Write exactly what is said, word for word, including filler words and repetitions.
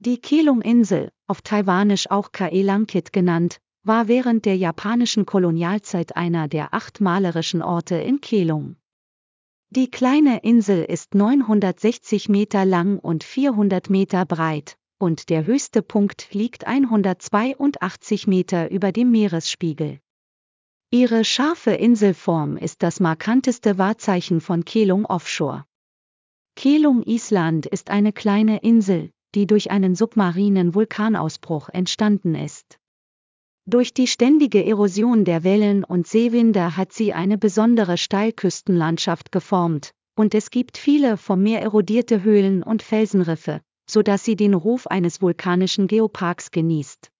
Die Kelong-Insel, auf Taiwanisch auch Ka-e Langkit genannt, war während der japanischen Kolonialzeit einer der acht malerischen Orte in Kelong. Die kleine Insel ist neunhundertsechzig Meter lang und vierhundert Meter breit, und der höchste Punkt liegt hundertzweiundachtzig Meter über dem Meeresspiegel. Ihre scharfe Inselform ist das markanteste Wahrzeichen von Kelong Offshore. Kelong Island ist eine kleine Insel, die durch einen submarinen Vulkanausbruch entstanden ist. Durch die ständige Erosion der Wellen und Seewinde hat sie eine besondere Steilküstenlandschaft geformt, und es gibt viele vom Meer erodierte Höhlen und Felsenriffe, sodass sie den Ruf eines vulkanischen Geoparks genießt.